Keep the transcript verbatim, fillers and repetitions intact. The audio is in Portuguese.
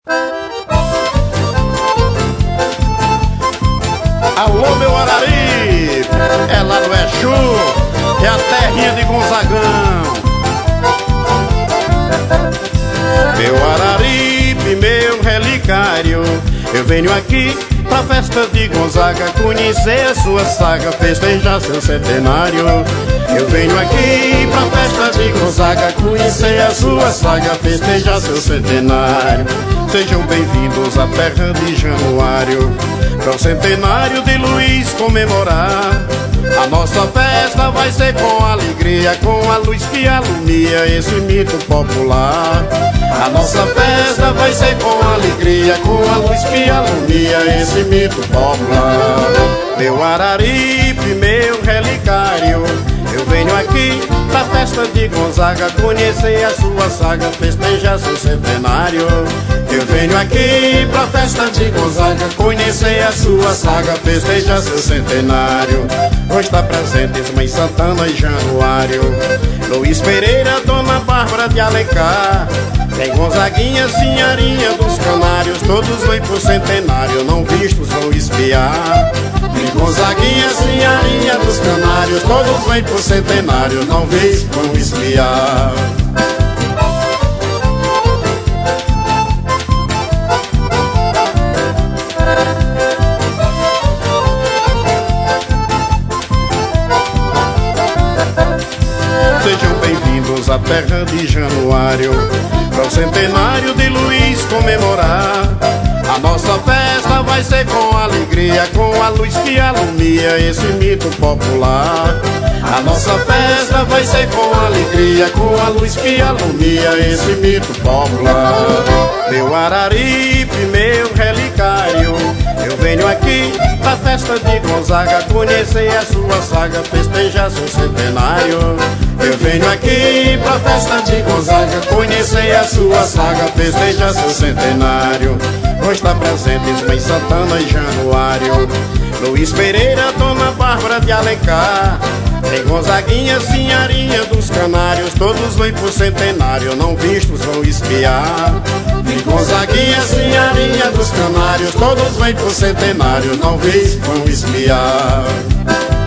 Alô, meu Araripe, é lá no Exu, é a terrinha de Gonzagão. Meu Araripe, meu relicário, eu venho aqui pra festa de Gonzaga, conhecer a sua saga, festejar seu centenário. Eu venho aqui pra festa de Gonzaga, conhecer a sua saga, festejar seu centenário. Sejam bem-vindos à terra de Januário, para o centenário de Luiz comemorar. A nossa festa vai ser com alegria, com a luz que alumia esse mito popular. A nossa festa vai ser com alegria, com a luz que alumia esse mito popular. Meu Araripe, meu relicário, eu venho aqui pra festa de Gonzaga, conhecer a sua saga, festejar seu centenário. Eu venho aqui pra festa de Gonzaga, conhecer a sua saga, festejar seu centenário. Hoje está presentes Mãe Santana e Januário, Luiz Pereira, Dona Bárbara de Alencar. Tem Gonzaguinha, Sinharinha dos Canários, todos vêm pro centenário, não vistos vão espiar. Tem Gonzaguinha, Sinharinha dos Canários, todos vêm pro centenário, não vistos vão espiar. Sejam bem-vindos à terra de Januário, para o centenário de Luiz comemorar. A nossa festa vai ser com alegria, com a luz que alumia esse mito popular. A nossa festa vai ser com alegria, com a luz que alumia esse mito popular. Meu Araripe, meu relicário, eu venho aqui pra festa de Gonzaga, conhecer a sua saga, festejar seu centenário. Eu venho aqui pra festa de Gonzaga, conhecer a sua saga, festejar seu centenário. Hoje está presentes Mãe Santana e Januário, Luiz Pereira, Dona Bárbara de Alencar. Tem Gonzaguinha, Sinharinha dos Canários, todos vêm pro centenário, não vistos vão espiar. Tem Gonzaguinha, Sinharinha dos Canários, todos vêm pro centenário, não vistos vão espiar.